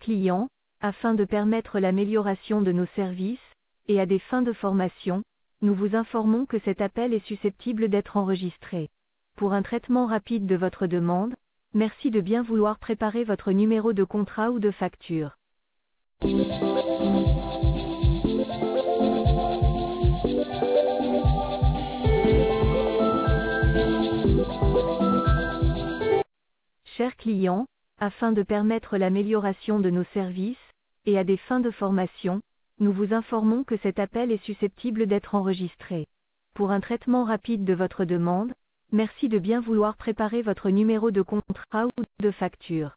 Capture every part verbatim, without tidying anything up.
client, afin de permettre l'amélioration de nos services, et à des fins de formation, nous vous informons que cet appel est susceptible d'être enregistré. Pour un traitement rapide de votre demande, merci de bien vouloir préparer votre numéro de contrat ou de facture. Chers clients, afin de permettre l'amélioration de nos services, et à des fins de formation, nous vous informons que cet appel est susceptible d'être enregistré. Pour un traitement rapide de votre demande, merci de bien vouloir préparer votre numéro de contrat ou de facture.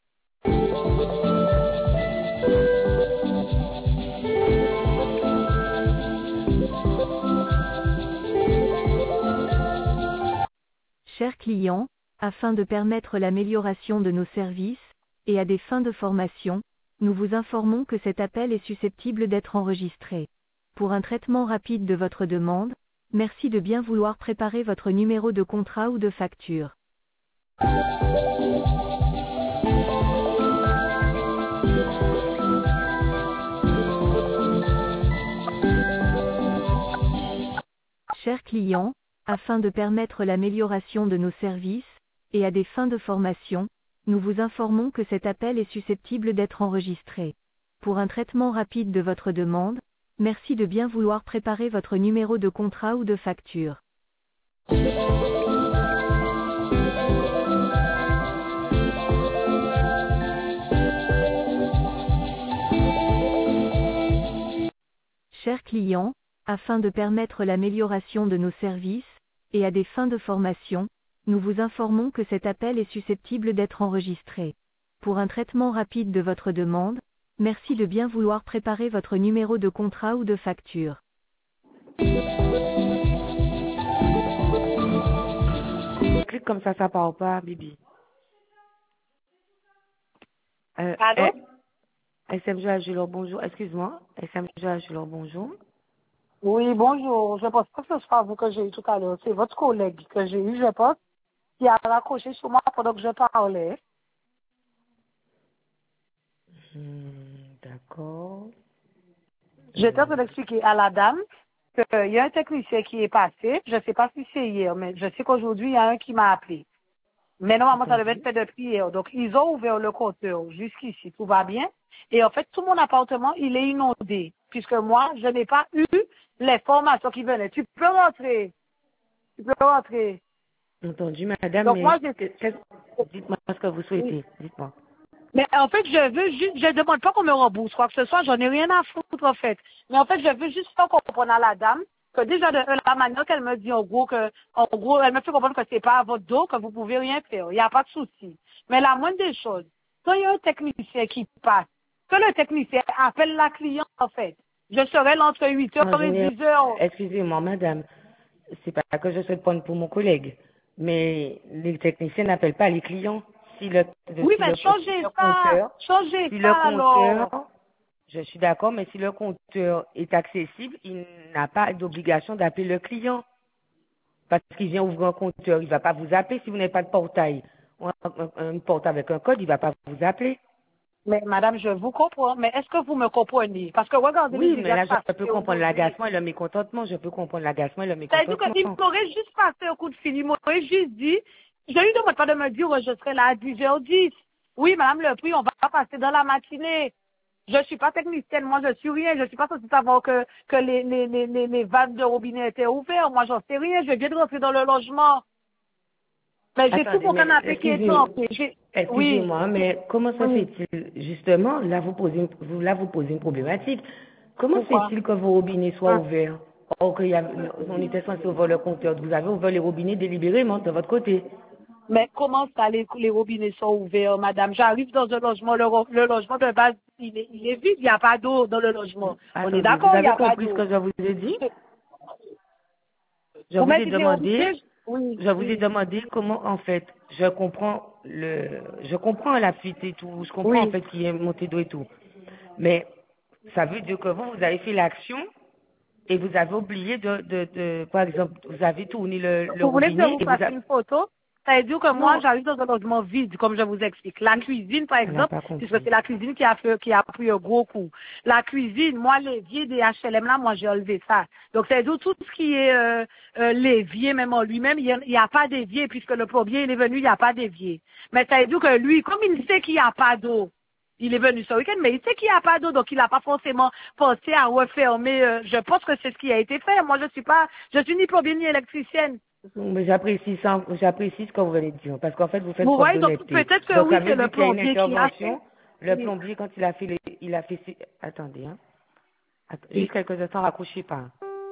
Chers clients, afin de permettre l'amélioration de nos services, et à des fins de formation, nous vous informons que cet appel est susceptible d'être enregistré. Pour un traitement rapide de votre demande, merci de bien vouloir préparer votre numéro de contrat ou de facture. Chers clients, afin de permettre l'amélioration de nos services, et à des fins de formation, nous vous informons que cet appel est susceptible d'être enregistré. Pour un traitement rapide de votre demande, merci de bien vouloir préparer votre numéro de contrat ou de facture. Chers clients, afin de permettre l'amélioration de nos services, et à des fins de formation, nous vous informons que cet appel est susceptible d'être enregistré. Pour un traitement rapide de votre demande, merci de bien vouloir préparer votre numéro de contrat ou de facture. Clique comme ça, ça part pas, Bibi. Euh, Allô? eh, S M G Agilor, bonjour. Excuse-moi. S M G Agilor, bonjour. Oui, bonjour. Je pense pas que ce soit vous que j'ai eu tout à l'heure. C'est votre collègue que j'ai eu, je pense, qui a raccroché sur moi pendant que je parlais. Hmm, d'accord. J'étais en train d'expliquer à la dame qu'il y a un technicien qui est passé. Je ne sais pas si c'est hier, mais je sais qu'aujourd'hui, il y a un qui m'a appelé. Mais normalement, ça devait être fait depuis hier. Donc, ils ont ouvert le compteur jusqu'ici. Tout va bien. Et en fait, tout mon appartement, il est inondé. Puisque moi, je n'ai pas eu les formations qui venaient. Tu peux rentrer. Tu peux rentrer. Entendu, madame, Donc, mais moi, j'ai... qu'est-ce- dites-moi ce que vous souhaitez. Oui. Dites-moi. Mais en fait, je veux juste, je ne demande pas qu'on me rembourse quoi que ce soit, j'en ai rien à foutre en fait. Mais en fait, je veux juste faire comprendre à la dame que déjà de la manière qu'elle me dit en gros que, en gros, elle me fait comprendre que c'est pas à votre dos, que vous pouvez rien faire. Il n'y a pas de souci. Mais la moindre des choses, quand il y a un technicien qui passe, que le technicien appelle la cliente en fait, je serai là entre huit heures et dix heures. Excusez-moi, madame. C'est pas que je souhaite prendre pour mon collègue. Mais les techniciens n'appellent pas les clients. Si le, Oui, si mais le, changez si le ça, compteur, changez si le ça alors. compteur, je suis d'accord, mais si le compteur est accessible, il n'a pas d'obligation d'appeler le client. Parce qu'il vient ouvrir un compteur, il ne va pas vous appeler si vous n'avez pas de portail. Ou un, un- une porte avec un code, il ne va pas vous appeler. Mais madame, je vous comprends, mais est-ce que vous me comprenez? Parce que regardez les Oui, mais dégâts là, de je passé peux comprendre aujourd'hui. l'agacement et le mécontentement. Je peux comprendre l'agacement et le C'est-à-dire mécontentement. qu'il m'aurait juste passé un coup de fil, il m'aurait juste dit, je lui demande pas de me dire, je serai là à dix heures dix. Oui, madame le prix, on va passer dans la matinée. Je suis pas technicienne, moi je suis rien, je suis pas censée savoir que, que les, les, les, les, les vannes de robinet étaient ouvertes, moi j'en sais rien, je viens de rentrer dans le logement. Mais j'ai tout Attendez, mon mais canapé qui est excusez-moi, trempé. J'ai- Oui, excusez-moi, mais comment se oui. fait-il, justement, là vous posez, vous, là vous posez une problématique. Comment se Pourquoi? fait-il que vos robinets soient Hein? ouverts? Or qu'il y a, on était censé ouvrir le compteur, vous avez ouvert les robinets délibérément de votre côté. Mais comment ça, les, les robinets sont ouverts, madame? J'arrive dans un logement, le, ro- le logement de base, il est, il est vide, il n'y a pas d'eau dans le logement. On est Attendez, vous d'accord, il n'y avez a pas compris ce d'eau. que je vous ai dit? Je Vous vous m'avez ai dit que les demandé, robinets, oui, je vous ai oui, demandé comment, en fait, je comprends le, je comprends la fuite et tout, je comprends en oui. fait qu'il y ait montée d'eau et tout. Mais, ça veut dire que vous, vous avez fait l'action et vous avez oublié de, de, de par exemple, vous avez tourné le, le Vous voulez que je robinet vous et vous fasse avez, une photo? Ça veut dire que Non. moi, j'arrive dans un logement vide, comme je vous explique. La cuisine, par Elle n'a exemple, pas compris. puisque c'est la cuisine qui a fait, qui a pris un gros coup. La cuisine, moi, l'évier des H L M là, moi, j'ai enlevé ça. Donc, ça veut dire tout ce qui est euh, euh, l'évier, même en lui-même, il n'y a, a pas d'évier, puisque le plombier, il est venu, il n'y a pas d'évier. Mais ça veut dire que lui, comme il sait qu'il n'y a pas d'eau, il est venu ce week-end, mais il sait qu'il n'y a pas d'eau, donc il n'a pas forcément pensé à refermer. Euh, je pense que c'est ce qui a été fait. Moi, je suis pas, je suis ni plombier ni électricienne. Mais j'apprécie ça, j'apprécie ce que vous venez de dire, parce qu'en fait, vous faites Vous preuve voyez, donc d'honnêteté. peut-être que Donc, oui, ça c'est veut le dire qu'il y a une plombier qui a fait. intervention. Le Oui. plombier, quand il a fait les, il a fait, ses- attendez, hein. Attends, Oui. juste quelques instants, raccrochez pas.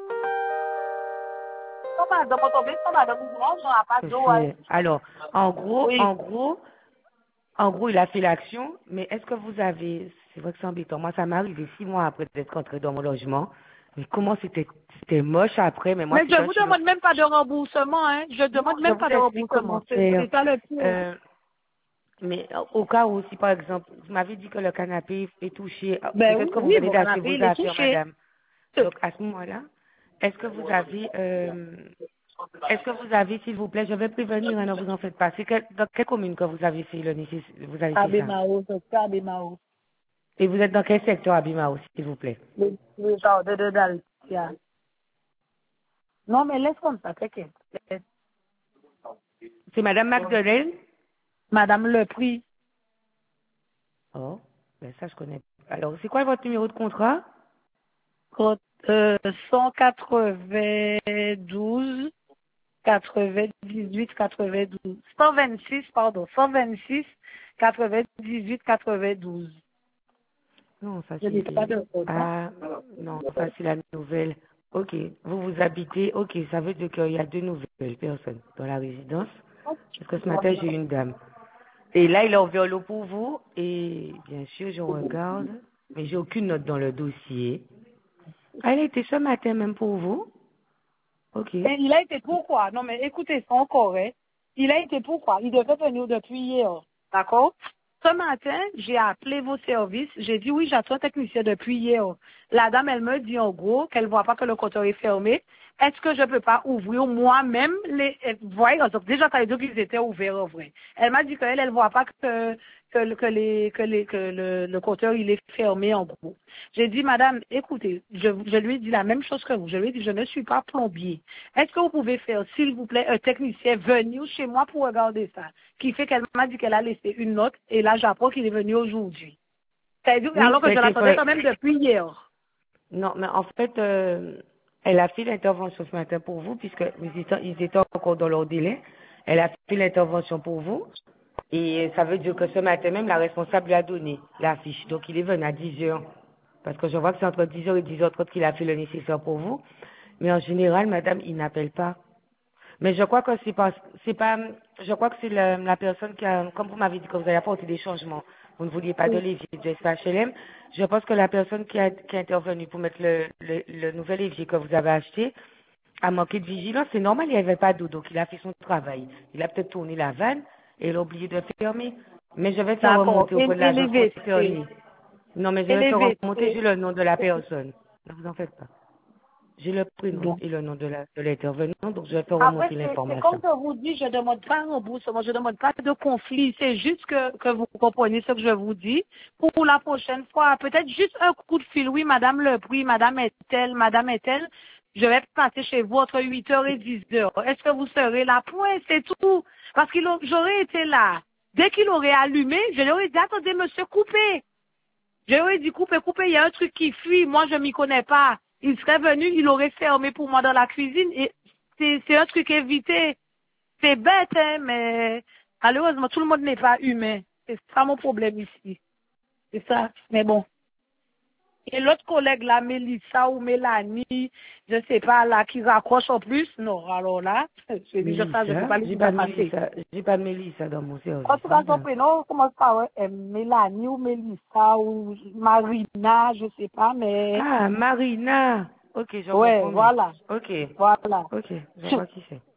Non, madame, on tombe sur madame Ouvrange, on n'a pas d'eau. hein. C'est- Alors, en gros, Oui. en gros, en gros, il a fait l'action, mais est-ce que vous avez, c'est vrai que c'est embêtant. Moi, ça m'est arrivé six mois après d'être rentré dans mon logement. Mais comment c'était, c'était moche après, mais moi, Mais c'est je quand vous je suis demande même pas de remboursement, hein. Je demande je même vous pas de explique comment remboursement. C'est faire. c'est ça le pire. Euh, mais au cas où, si par exemple, vous m'avez dit que le canapé est touché, euh, Ben oui, peut-être que vous oui, venez mon d'acheter canapé, vos il est affaires, touché. madame. Donc, à ce moment-là, est-ce que vous avez, euh, est-ce que vous avez, s'il vous plaît, je vais prévenir, hein, ne vous en faites pas. C'est quel- dans quelle commune que vous avez fait le nécess- vous avez fait ça? Abemao, c'est ça, Abemao. Et vous êtes dans quel secteur à Bimao, s'il vous plaît? Le, le jardin de Dalcia. Non, mais laisse comme ça, t'inquiète. Laisse. C'est madame Magdeleine? Madame Le Prix, Oh, ben ça, je connais. Alors, c'est quoi votre numéro de contrat? code, euh, cent quatre-vingt-douze, quatre-vingt-dix-huit, quatre-vingt-douze. cent vingt-six, pardon, cent vingt-six, quatre-vingt-dix-huit, quatre-vingt-douze. Non, ça Je c'est... n'ai pas de code. Ah, non, ça c'est la nouvelle. Ok, vous vous habitez, ok, ça veut dire qu'il y a deux nouvelles personnes dans la résidence. Parce que ce matin, j'ai une dame. Et là, il a ouvert l'eau pour vous, et bien sûr, je regarde, mais j'ai aucune note dans le dossier. Ah, elle a été ce matin même pour vous? Ok. Et il a été pourquoi? Non, mais écoutez, c'est encore, hein. Il a été pourquoi? Il devait venir depuis hier. D'accord? Ce matin, j'ai appelé vos services. J'ai dit oui, j'attends un technicien depuis hier. La dame, elle me dit en gros qu'elle voit pas que le compteur est fermé. Est-ce que je peux pas ouvrir moi-même les, vous voyez, donc déjà, ça veut dire qu'ils étaient ouverts en vrai. Elle m'a dit qu'elle, elle voit pas que, que, que les, que les, que le, le compteur, il est fermé en gros. J'ai dit, madame, écoutez, je, je lui ai dit la même chose que vous. Je lui ai dit, je ne suis pas plombier. Est-ce que vous pouvez faire, s'il vous plaît, un technicien venir chez moi pour regarder ça? Qui fait qu'elle m'a dit qu'elle a laissé une note et là, j'apprends qu'il est venu aujourd'hui. C'est-à-dire, Oui, alors que je c'était l'attendais vrai. quand même depuis hier. Non, mais en fait, euh, elle a fait l'intervention ce matin pour vous, puisque ils étaient, ils étaient encore dans leur délai. Elle a fait l'intervention pour vous. Et ça veut dire que ce matin même, la responsable lui a donné la fiche. Donc, il est venu à dix heures. Parce que je vois que c'est entre dix heures et dix heures trente qu'il a fait le nécessaire pour vous. Mais en général, madame, il n'appelle pas. Mais je crois que c'est pas, c'est pas, je crois que c'est la, la personne qui a, comme vous m'avez dit que vous avez apporté des changements, vous ne vouliez pas de l'évier du S H L M, je pense que la personne qui a, qui a intervenu pour mettre le, le, le nouvel évier que vous avez acheté a manqué de vigilance. C'est normal, il n'y avait pas d'eau, donc il a fait son travail. Il a peut-être tourné la vanne et il a oublié de fermer. Mais je vais faire D'accord. remonter Et, auprès de et les l'agence V concernée. C. Non, mais je Et vais les faire V remonter, C. j'ai le nom de la personne. Ne vous en faites pas. J'ai le prénom Bon. et le nom de la, de l'intervenant, donc je vais faire Après, remonter c'est c'est comme l'information. je vous dis, je ne demande pas un remboursement, je ne demande pas de conflit. C'est juste que, que vous comprenez ce que je vous dis. Pour la prochaine fois, peut-être juste un coup de fil. Oui, madame Le Prix, madame est-elle, madame est-elle. Je vais passer chez vous entre huit heures et dix heures. Est-ce que vous serez là? Point, c'est tout. Parce que j'aurais été là. Dès qu'il aurait allumé, je lui aurais dit, attendez, monsieur, coupez. Je lui aurais dit, coupez, coupez, il y a un truc qui fuit. Moi, je m'y connais pas. Il serait venu, il aurait fermé pour moi dans la cuisine et c'est c'est un truc évité. C'est bête, hein, mais malheureusement, tout le monde n'est pas humain. C'est ça mon problème ici. C'est ça. Mais bon. Et l'autre collègue là, Mélissa ou Mélanie, je sais pas, là, qui raccroche en plus, non, alors là, je dis ça, je ne peux Mélissa, pas j'ai laisser pas ça passer. Mélissa, j'ai pas Mélissa dans mon service, En tout cas, son madame. prénom commence par ouais, euh, Mélanie ou Mélissa ou Marina, je sais pas, mais Ah, Marina. Ok, je ouais, comprends mieux. voilà, Ok, voilà. ok, je vois qui c'est.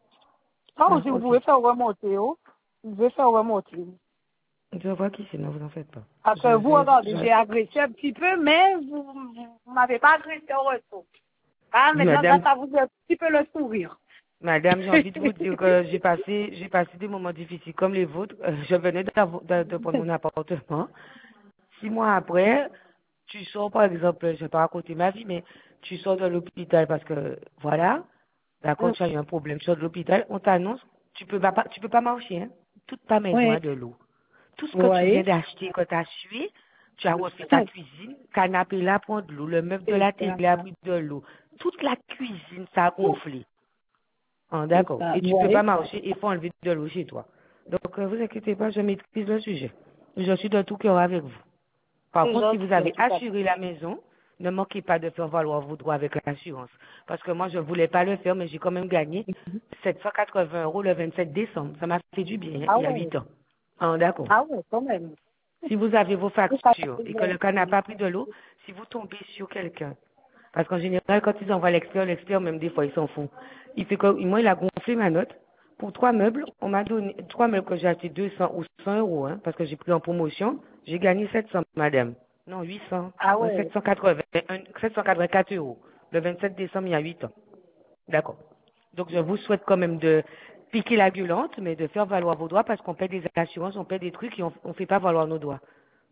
Ça Non, aussi, vous ok. pouvez faire remonter, oh. Vous pouvez faire remonter. Je vois qui c'est, ne vous en faites pas. Parce Je que vous, vais, regardez, j'ai je... agressé un petit peu, mais vous vous, vous m'avez pas agressé au retour. Ah, maintenant, ça, Madame, ça vous fait un petit peu le sourire. Madame, j'ai envie de vous dire que j'ai passé, j'ai passé des moments difficiles comme les vôtres. Euh, je venais d'avo- de, de prendre mon appartement. Six mois après, tu sors, par exemple, je vais pas raconter ma vie, mais tu sors de l'hôpital parce que, voilà, d'accord, Mm. tu as eu un problème, tu sors de l'hôpital, on t'annonce, tu peux pas, tu peux pas marcher, hein. Toute ta maison Oui. a de l'eau. Tout ce que tu viens Oui. d'acheter, que tu as sué, tu as refait ta cuisine, canapé là prend de l'eau, le meuble de C'est la ça. télé a pris de l'eau. Toute la cuisine, ça a gonflé. Ah, C'est d'accord. ça. Et tu peux Oui. pas marcher, il faut enlever de l'eau chez toi. Donc, euh, vous inquiétez pas, je maîtrise le sujet. Je suis de tout cœur avec vous. Par C'est contre, si vous gentil, en avez tout cas. assuré la maison, ne manquez pas de faire valoir vos droits avec l'assurance. Parce que moi, je voulais pas le faire, mais j'ai quand même gagné sept cent quatre-vingts euros le vingt-sept décembre. Ça m'a fait du bien, hein, Ah il y a ouais. huit ans. Ah, d'accord. Ah ouais, quand même. Si vous avez vos C'est pas factures et que le cas n'a pas pris de l'eau, si vous tombez sur quelqu'un, parce qu'en général, quand ils envoient l'expert, l'expert, même des fois, il s'en fout. Il fait comme, moi, il a gonflé ma note. Pour trois meubles, on m'a donné, trois meubles que j'ai acheté deux cents ou cent euros, hein, parce que j'ai pris en promotion, j'ai gagné sept cents, madame. Non, huit cents. Ah Non, ouais. sept cent quatre-vingts, sept cent quatre-vingt-quatre euros. Le vingt-sept décembre, il y a huit ans. D'accord. Donc, je vous souhaite quand même de piquer la gueulante, mais de faire valoir vos droits parce qu'on paie des assurances, on paie des trucs et on ne fait pas valoir nos droits.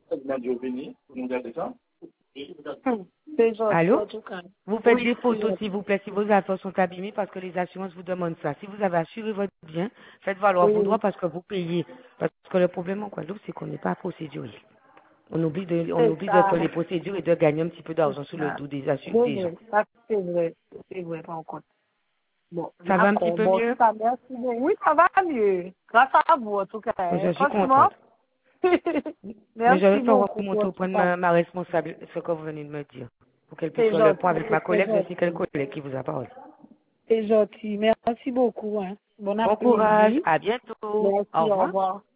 C'est gentil, Allô? en tout cas. Vous faites Oui, des c'est photos, s'il gentil. vous plaît, si vos affaires sont abîmées parce que les assurances vous demandent ça. Si vous avez assuré votre bien, faites valoir vos droits Oui, parce que vous payez. Parce que le problème en Guadeloupe, c'est qu'on n'est pas procédurier. On oublie de, on c'est oublie de ça. faire les procédures et de gagner un petit peu C'est d'argent sur le ça. dos des, assu- C'est des gens. vrai. Ça, c'est vrai. C'est vrai, par contre. Bon, Ça va un petit d'accord. peu Bon, en mieux? tout cas, merci. beaucoup. Oui, ça va mieux. Grâce à vous, en tout cas. Moi, hein. je suis Franchement, contente. Mais je vais merci faire beaucoup, remonter en au tout point de cas. ma, ma responsable, ce que vous venez de me dire. Pour qu'elle puisse C'est faire le point gentil. avec ma C'est collègue. Je sais quelle gentil. collègue qui vous a parlé. C'est gentil. Merci beaucoup. Hein. Bon Bon courage. après-midi. À bientôt. Merci, Au au revoir. revoir.